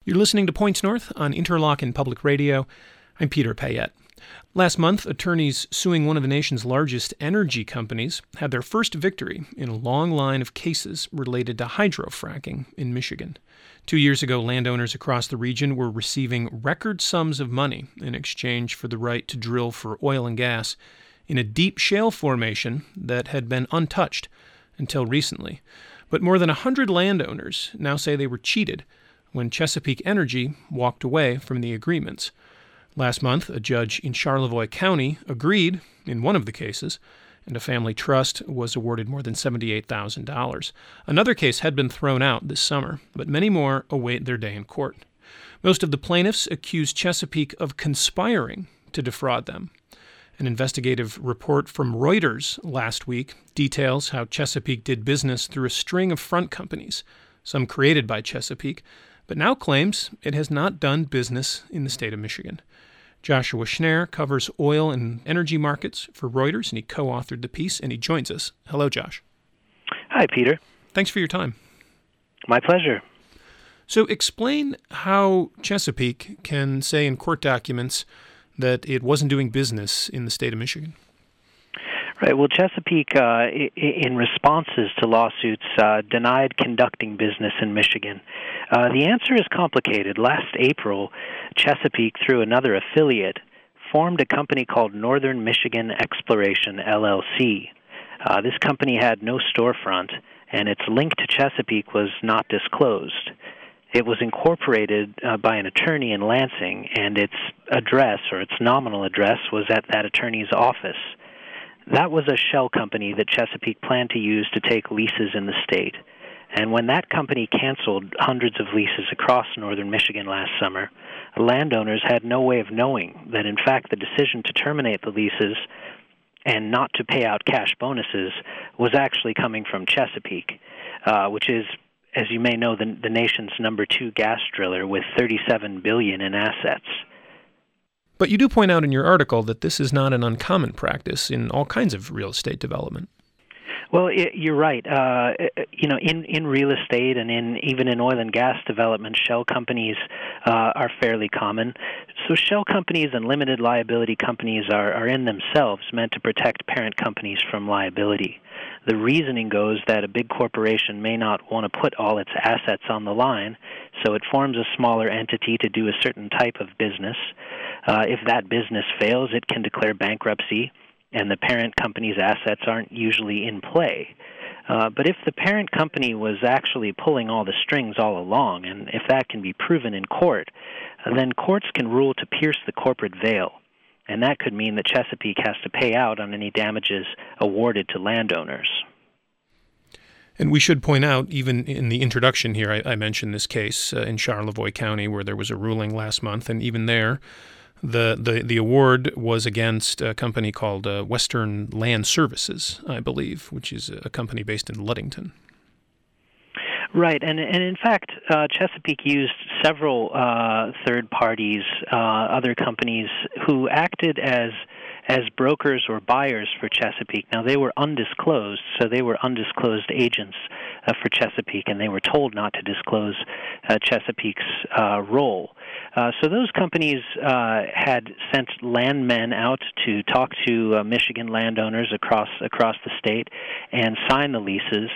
You're listening to Points North on Interlochen Public Radio. I'm Peter Payette. Last month, attorneys suing one of the nation's largest energy companies had their first victory in a long line of cases related to hydrofracking in Michigan. 2 years ago, landowners across the region were receiving record sums of money in exchange for the right to drill for oil and gas in a deep shale formation that had been untouched until recently. But more than 100 landowners now say they were cheated when Chesapeake Energy walked away from the agreements. Last month, a judge in Charlevoix County agreed in one of the cases, and a family trust was awarded more than $78,000. Another case had been thrown out this summer, but many more await their day in court. Most of the plaintiffs accused Chesapeake of conspiring to defraud them. An investigative report from Reuters last week details how Chesapeake did business through a string of front companies, some created by Chesapeake, but now claims it has not done business in the state of Michigan. Joshua Schnarr covers oil and energy markets for Reuters, and he co-authored the piece, and he joins us. Hello, Josh. Hi, Peter. Thanks for your time. My pleasure. So explain how Chesapeake can say in court documents that it wasn't doing business in the state of Michigan. Right. Well, Chesapeake, in responses to lawsuits, denied conducting business in Michigan. The answer is complicated. Last April, Chesapeake, through another affiliate, formed a company called Northern Michigan Exploration, LLC. This company had no storefront, and its link to Chesapeake was not disclosed. It was incorporated by an attorney in Lansing, and its address, or its nominal address, was at that attorney's office. That was a shell company that Chesapeake planned to use to take leases in the state. And when that company canceled hundreds of leases across northern Michigan last summer, landowners had no way of knowing that, in fact, the decision to terminate the leases and not to pay out cash bonuses was actually coming from Chesapeake, which is, as you may know, the nation's number 2 gas driller with $37 billion in assets. But you do point out in your article that this is not an uncommon practice in all kinds of real estate development. Well, you're right. In real estate and even in oil and gas development, shell companies are fairly common. So shell companies and limited liability companies are in themselves meant to protect parent companies from liability. The reasoning goes that a big corporation may not want to put all its assets on the line, so it forms a smaller entity to do a certain type of business. If that business fails, it can declare bankruptcy, and the parent company's assets aren't usually in play. But if the parent company was actually pulling all the strings all along, and if that can be proven in court, then courts can rule to pierce the corporate veil. And that could mean that Chesapeake has to pay out on any damages awarded to landowners. And we should point out, even in the introduction here, I mentioned this case in Charlevoix County where there was a ruling last month, and even there, the award was against a company called Western Land Services, I believe, which is a company based in Ludington. Right, and in fact, Chesapeake used several third parties, other companies who acted as brokers or buyers for Chesapeake. Now, they were undisclosed, so they were undisclosed agents for Chesapeake, and they were told not to disclose Chesapeake's role. So those companies had sent landmen out to talk to Michigan landowners across the state and sign the leases.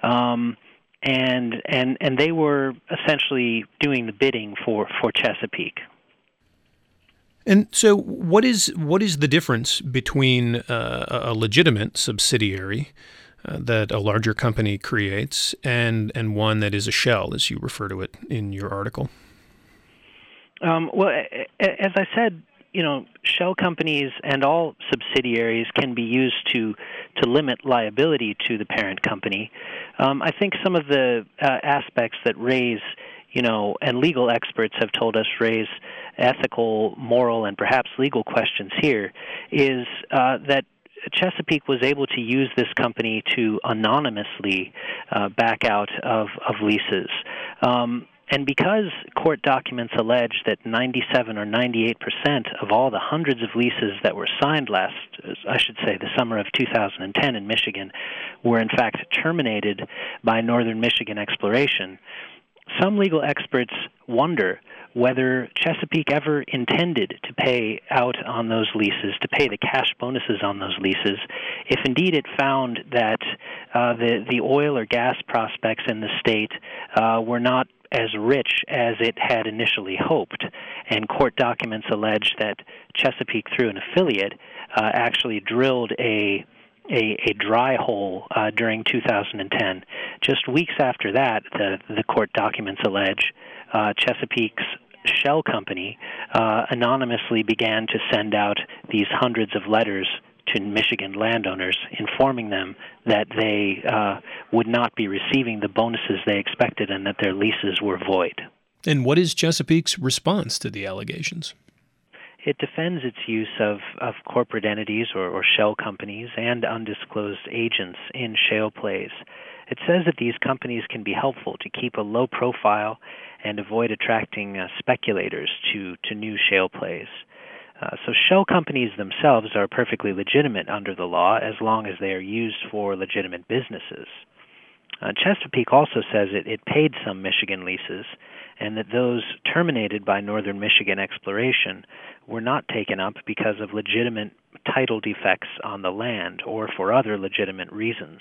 And they were essentially doing the bidding for Chesapeake. And so what is the difference between a legitimate subsidiary that a larger company creates and one that is a shell, as you refer to it in your article? Well, as I said, shell companies and all subsidiaries can be used to limit liability to the parent company. I think some of the aspects that raise, and legal experts have told us raise ethical, moral, and perhaps legal questions here, is that Chesapeake was able to use this company to anonymously back out of leases. And because court documents allege that 97 or 98% of all the hundreds of leases that were signed the summer of 2010 in Michigan, were in fact terminated by Northern Michigan Exploration, some legal experts wonder whether Chesapeake ever intended to pay out on those leases, to pay the cash bonuses on those leases, if indeed it found that the oil or gas prospects in the state were not as rich as it had initially hoped. And court documents allege that Chesapeake, through an affiliate, actually drilled a dry hole during 2010. Just weeks after that, the court documents allege Chesapeake's shell company anonymously began to send out these hundreds of letters to Michigan landowners informing them that they would not be receiving the bonuses they expected and that their leases were void. And what is Chesapeake's response to the allegations? It defends its use of corporate entities or shell companies and undisclosed agents in shale plays. It says that these companies can be helpful to keep a low profile and avoid attracting speculators to new shale plays. So shell companies themselves are perfectly legitimate under the law as long as they are used for legitimate businesses. Chesapeake also says it paid some Michigan leases and that those terminated by Northern Michigan Exploration were not taken up because of legitimate title defects on the land or for other legitimate reasons.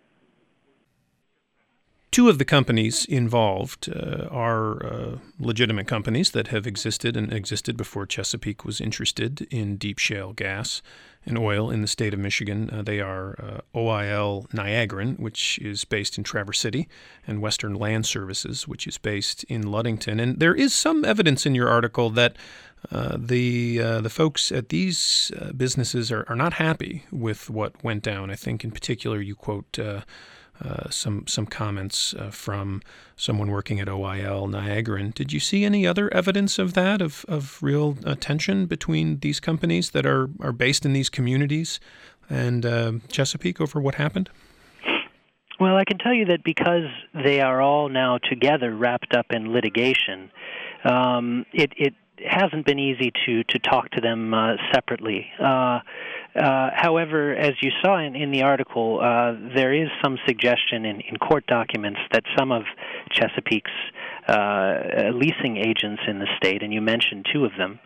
Two of the companies involved are legitimate companies that have existed and existed before Chesapeake was interested in deep shale gas and oil in the state of Michigan. They are OIL Niagaran, which is based in Traverse City, and Western Land Services, which is based in Ludington. And there is some evidence in your article that the folks at these businesses are not happy with what went down. I think in particular you quote some comments from someone working at OIL Niagaran. Did you see any other evidence of that, of real tension between these companies that are based in these communities and Chesapeake over what happened? Well, I can tell you that because they are all now together wrapped up in litigation, it hasn't been easy to talk to them separately. However, as you saw in the article, there is some suggestion in court documents that some of Chesapeake's leasing agents in the state, and you mentioned two of them,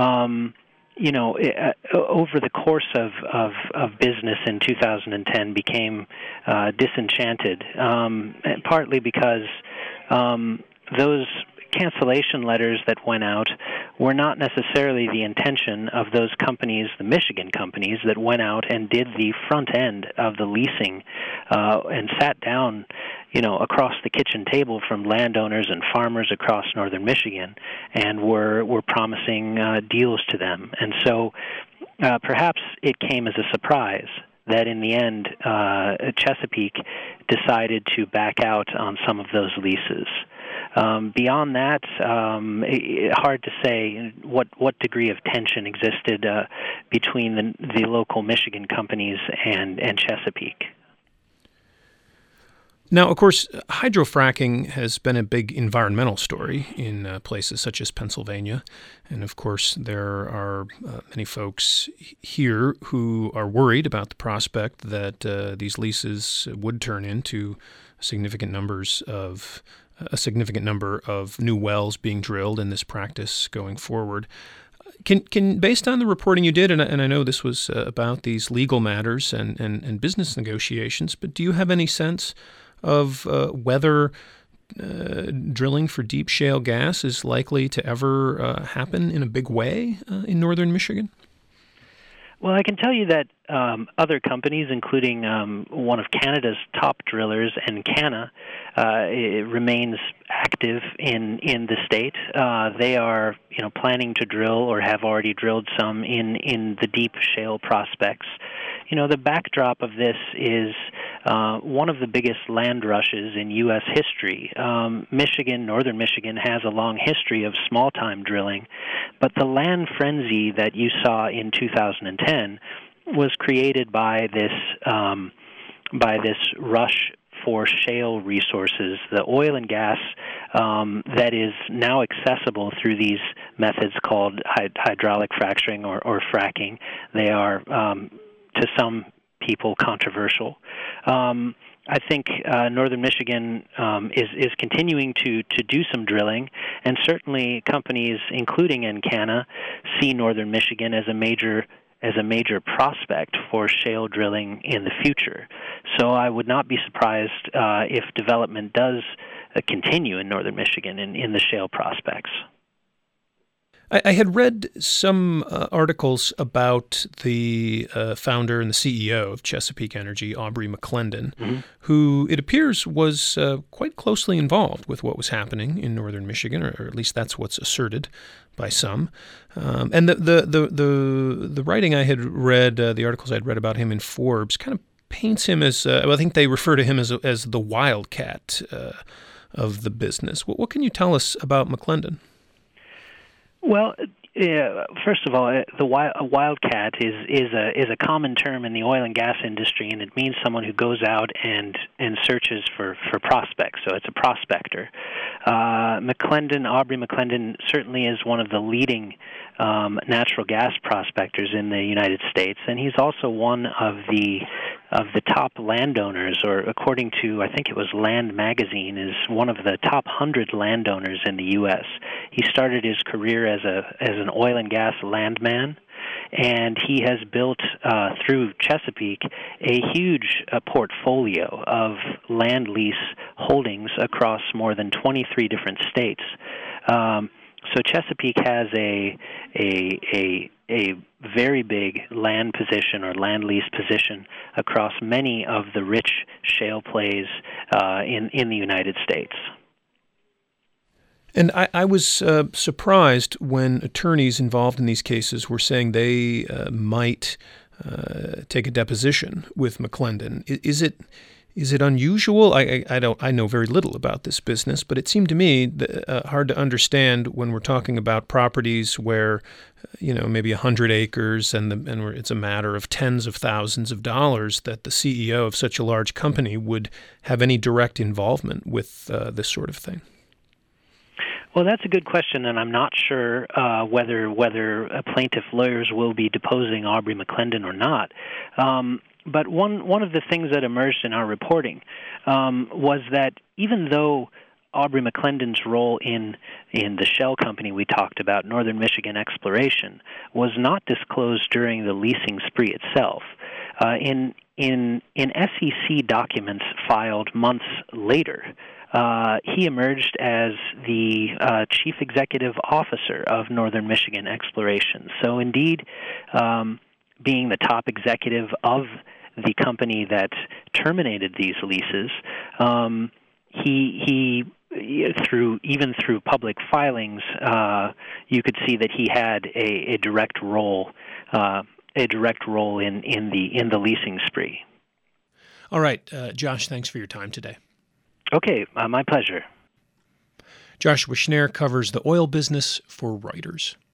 over the course of business in 2010 became disenchanted, partly because those cancellation letters that went out were not necessarily the intention of those companies, the Michigan companies, that went out and did the front end of the leasing and sat down, across the kitchen table from landowners and farmers across northern Michigan and were promising deals to them. And so perhaps it came as a surprise that in the end Chesapeake decided to back out on some of those leases. Beyond that, hard to say what degree of tension existed between the local Michigan companies and Chesapeake. Now, of course, hydrofracking has been a big environmental story in places such as Pennsylvania. And, of course, there are many folks here who are worried about the prospect that these leases would turn into a significant number of new wells being drilled in this practice going forward. Can based on the reporting you did, and I know this was about these legal matters and business negotiations, but do you have any sense of whether drilling for deep shale gas is likely to ever happen in a big way in northern Michigan? Well, I can tell you that other companies, including one of Canada's top drillers, Encana, remains active in the state. They are, planning to drill or have already drilled some in the deep shale prospects. The backdrop of this is one of the biggest land rushes in U.S. history. Northern Michigan, has a long history of small-time drilling, but the land frenzy that you saw in 2010 was created by this rush for shale resources, the oil and gas that is now accessible through these methods called hydraulic fracturing or fracking. They are to some people controversial. I think Northern Michigan is continuing to do some drilling, and certainly companies, including Encana, see Northern Michigan as a major prospect for shale drilling in the future. So I would not be surprised if development does continue in Northern Michigan in the shale prospects. I had read some articles about the founder and the CEO of Chesapeake Energy, Aubrey McClendon, who it appears was quite closely involved with what was happening in northern Michigan, or at least that's what's asserted by some. And the writing I had read, the articles I'd read about him in Forbes, kind of paints him as, I think they refer to him as the wildcat of the business. What can you tell us about McClendon? Well, first of all, a wildcat is a common term in the oil and gas industry, and it means someone who goes out and searches for prospects. So it's a prospector. Aubrey McClendon certainly is one of the leading natural gas prospectors in the United States, and he's also one of the top landowners, or according to, I think it was Land Magazine, is one of the top 100 landowners in the U.S. He started his career as an oil and gas landman, and he has built through Chesapeake a huge portfolio of land lease holdings across more than 23 different states. So Chesapeake has a very big land position or land lease position across many of the rich shale plays in the United States. And I was surprised when attorneys involved in these cases were saying they might take a deposition with McClendon. Is it unusual? I know very little about this business, but it seemed to me hard to understand when we're talking about properties where, maybe 100 acres and it's a matter of tens of thousands of dollars, that the CEO of such a large company would have any direct involvement with this sort of thing. Well, that's a good question, and I'm not sure whether plaintiff lawyers will be deposing Aubrey McClendon or not. But one of the things that emerged in our reporting was that even though Aubrey McClendon's role in the shell company we talked about, Northern Michigan Exploration, was not disclosed during the leasing spree itself, in SEC documents filed months later, he emerged as the chief executive officer of Northern Michigan Exploration. So indeed, being the top executive of the company that terminated these leases, he through public filings, you could see that he had a direct role in the leasing spree. All right, Josh, thanks for your time today. Okay, my pleasure. Joshua Schnare covers the oil business for Reuters.